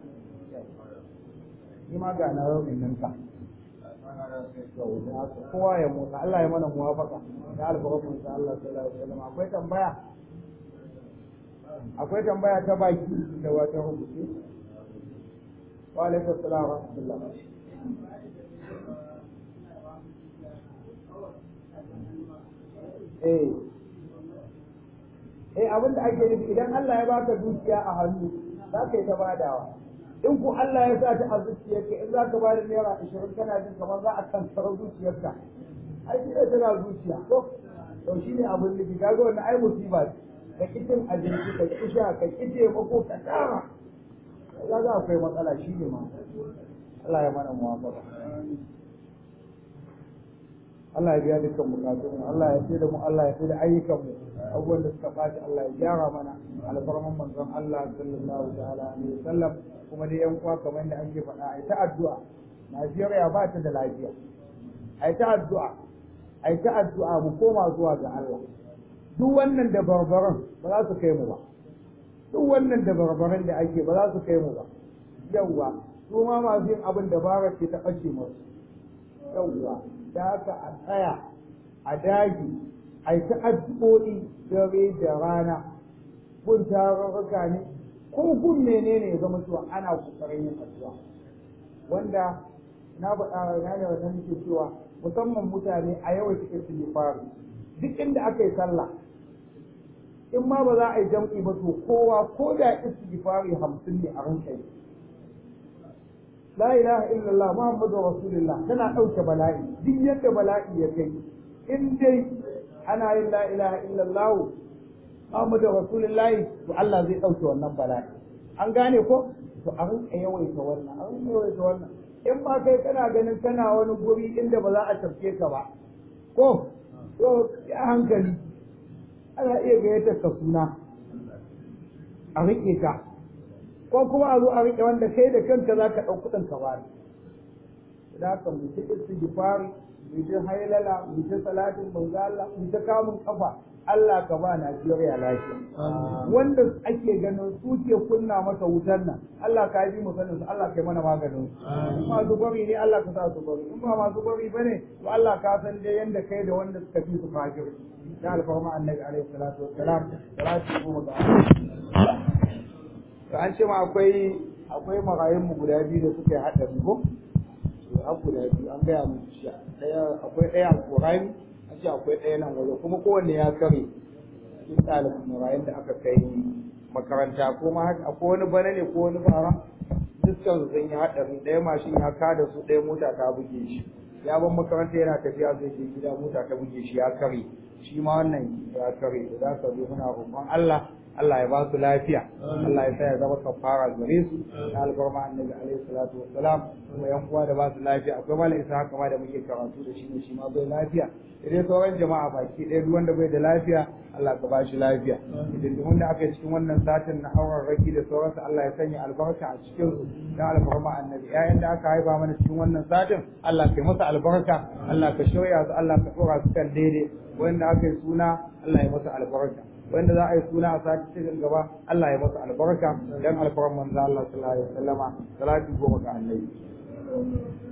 ni ma ga na yau nan ka kowa ya motsa Allah ya mana muwafaka da albarkun sa Allah sallallahu alaihi wasallam akwai tambaya akwai tambaya ta baki da wata rubuce wa alaikum assalam wa rahmatullah abin da ake nufi idan Allah ya baka dukiya a hannu za ka yi ta badawa in ku Allah ya sa ta a zuciyarka in za ka ba da naira 20 kana jin kamar za a kansara zuciyarka ai shi ne tana zuciya to shi ne abin nufi kaga wannan ai musiba ce ka kitin abinci ka kisha ka kite mako ka tara kaga akwai matsala shi ne ma Allah ya mana muwafaqa Allah ya biya dukkan bukatun Allah ya da mu Allah ya da ayyukan mu abubuwan da suka faci Allah ya gyara mana alfarman manzon Allah sallallahu ta'ala alaihi wasallam kuma dai yan uwa kamar da ake faɗa ai ta addu'a Najeriya ba ta da lafiya ai ta addu'a mu koma zuwa ga Allah duk wannan da barbaran ba za su kai mu ba duk wannan da barbaran da ake ba za su kai mu ba yawwa su ma masu yin abin da bara ce ta ɓace musu yawwa da haka a tsaya a daji a yi ta addu'o'i dare da rana gun tarurruka ne ko gun menene ya zama cewa ana kokarin yin addu'a wanda na faɗa na ne wannan nake cewa musamman mutane a yau suke su faru duk inda aka yi sallah in ma ba za a yi jam'i ba to kowa ko da istighfari 50 ne a ranka yi la ilaha illallah muhammadu rasulullah tana ɗauke bala'i duk yadda bala'i ya kai in dai ana yin la ilaha illallah muhammadu rasulullah to Allah zai ɗauke wannan bala'i an gane ko to a rinka yawaita wannan in ma kai kana ganin kana wani guri inda ba za a tafke ka ba ko to ya hankali ana iya gayyatar ka suna a rike ka ko kuma a zo a rike wanda kai da kanka za ka ɗauki ɗan kawari da haka mu ta istighfari mu ta hailala mu ta salatin manzo Allah mu ta kamun kafa Allah ka ba Najeriya lafiya wanda ake ganin su ke kunna mata wutar nan Allah ka yi mu sanin su Allah kai mana maganin su masu gwari ne Allah ka sa su gwari in ba masu gwari bane to Allah ka san dai yanda kai da wanda suka fi su fajir da alfarma annabi alaihi salatu wassalam salatu goma ga to an ce ma akwai marayun mu guda biyu da suka yi haɗari ko a guda biyu an gaya mu akwai ɗaya a Qur'ani an ce akwai ɗaya nan waje kuma kowanne ya kare cikin ɗalibin marayun da aka kai makaranta ko ma haka akwai wani bana ne ko wani bara dukkan su sun yi haɗari ɗaya mashin ya kada su ɗaya mota ta buge shi ya ban makaranta yana tafiya zai je gida mota ta buge shi ya kare shi ma wannan ya kare da za ka zo muna roƙon Allah ya ba su lafiya Allah ya sa ya zama kafara gare su da albarma annabi alaihi salatu wassalam kuma yan uwa da ba su lafiya akwai malam isa haka ma da muke karatu da shi ne shi ma bai lafiya idan sauran jama'a baki ɗaya duk wanda bai da lafiya Allah ka ba shi lafiya idan duk wanda aka yi cikin wannan satin na auren raki da sauransu Allah ya sanya albarka a cikin su da albarma annabi ƴaƴan da aka haifa mana cikin wannan satin Allah ka yi masa albarka Allah ka shirya su Allah ka tsora su kan daidai wanda aka yi suna Allah ya masa albarka wanda za a yi suna a sati cikin gaba Allah ya masa albarka dan alfarman manzo Allah sallallahu alaihi wasallama salati goma ga annabi